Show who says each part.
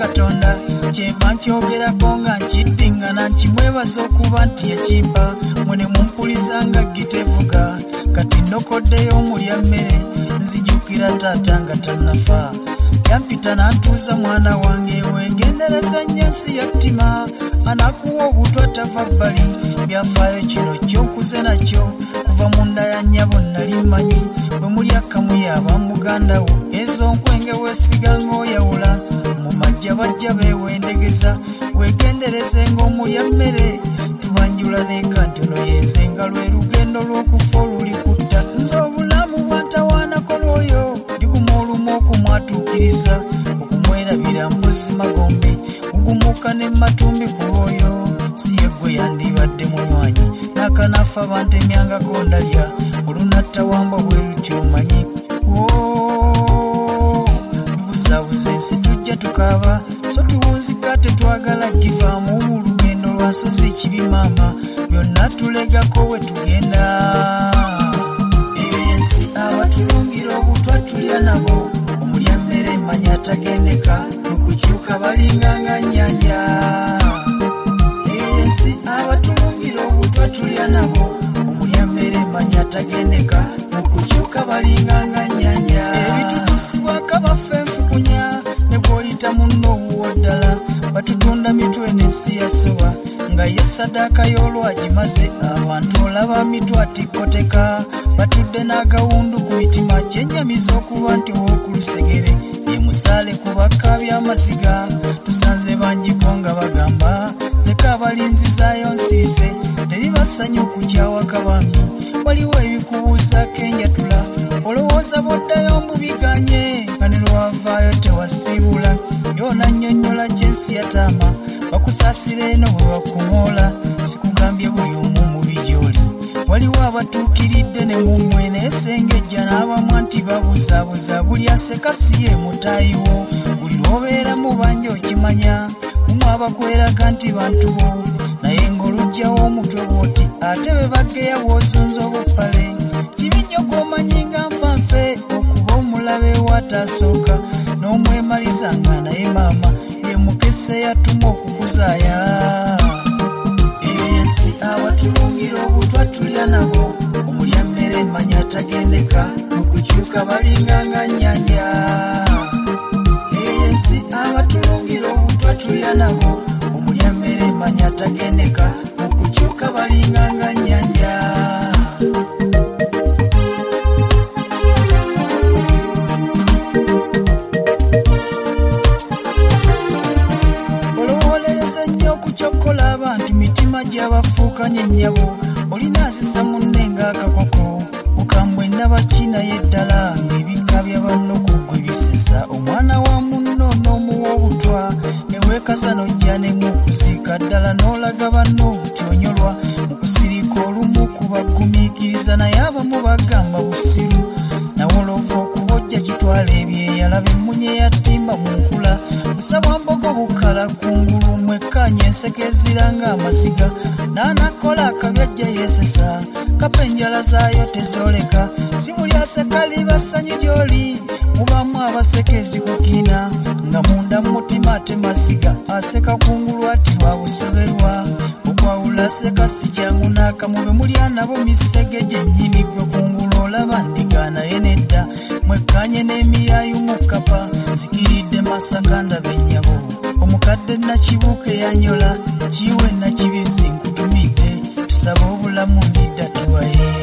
Speaker 1: Katonda kyemba nkyogerako nga nkiddingana nkimwebaza okuba nti yakimpa mwene mumpuliza nga gitevuga kati nnokoddeyo omulya mmere nzijukira taata nga tannafa yampita nantuuza mwana wange wegendereza nnyo ensi yaktima anakuwa obutwa tava bbali byafaayo kino kyonkuze nakyo kuva mu nda ya nnyabo nali mmanyi bwe muli akamu yaba muganda wo ezo nkwenge weesiga ng'oyawula mu majja bajja beewendegeza wegendereze ng'omulya mmere tubanjula n'eka ntono yenze nga lwe lugendo lw'okufa oluli kutta nze obulamu bwantawaanako lwoyo ndiguma olumu okumwatuukiriza okumwerabira mbuzi magombe ogumuka ne matumbi ku lwoyo si yeggwe yandibadde munywanyi n'akanafa bantemyangako ndalya olunatta wamba bwe lutyomanyi buzaabuza ensi tujja tukaaba so tuwunzika tetwagala givaamu mu lugendo lwansozi ekibi maama byonna tulegako we tugenda ensi abatulungira obutwa tulya nabo omulya mmere manya atagendeka mukukyuka balinganga nnyanja ensi abatulungira obutwa tulya nabo omulya mmere manya atagendeka mukukyuka balinganga nnyanja ebitutusibwako baffe enfukunya ne bw'oyita munno owuwo ddala batutunda mitwe n'ensi yasoba nga ye sadaaka y'olwagimaze abantu olaba mitwe atikkoteka batudde n'agawundu ku mitima kyennyamiza okuba nti w'okulusegere ye musaale ku bakka by'amasiga tusanze bangiko nga bagamba zeka abalinzizaayo nsiise teri basanyu kukyawa kabami waliwo ebikubuuzaako enjatula olowooza bw'oddayo mbubiganye nga ne lwavaayo tewasiibula yoona nnyonnyola gy'ensi yataama bakusaasira eno bwe bakuŋoola sikugambye buli omu mubi gy'oli waliwo abatuukiridde ne mummwe neesengejja n'abamu nti babuzaabuza buli aseka si ye mutaayiwo buli lw'obeeramu banja okimanya mumu abakweraga nti bantu bo naye ng'olugjawo omutwe bw'oti ate be bageya bw'ozunza obuppale kibi nnyo gw'omanyi nga nfanfe okuba omulabe waatasooka n'omwemaliza nga naye maama ye mukese yatuma okukuzaaya ensi abatulungira obutwa tulya nabo omulya mmere manya atagendeka mukukyuka balinganga nnyanja ensi abatulungira obutwa tulya nabo omulya mmere manya atagendeka mukukyuka balinganga nnyanja gy'abafuukanye nnyabo olina azisa munne ng'akakoko bukambwe ndaba kinaye ddala ng'ebika bya banno ku ggwe bisesa omwana wa munno n'omuwa obutwa ne weekasa n'ojja ne mukuziika ddala n'olaga banno obutyonyolwa mu kusirika olumu kubagumiikiriza naye abamu bagamba busiru nawe olova okuba ojja gitwala ebyeyalaba emmunye yatimba mu nkula busabwa mbogo bukala kungulu mwekkaanya enseke eziranga amasiga n'anakola akabyajja yeesesa kapa enjala zaayo tezooleka si buli aseka liba ssanyu gy'oli mubamu abaseka ezikukiina nga munda mu mutima ate masiga aseka kungulu ati lwa busoberwa okwawula aseka si kyangu n'akamu mulya nabo misege gyennyini gwe kungulu olaba ndiga naye nedda mwekkaanye n'emiyaayu mu kkapa zikiridde masaka ndaba ennyabo omukadde nakibuuka eyanyola kiwe nakibizi nkutumidde tusaba obulamu ndidda tuwaye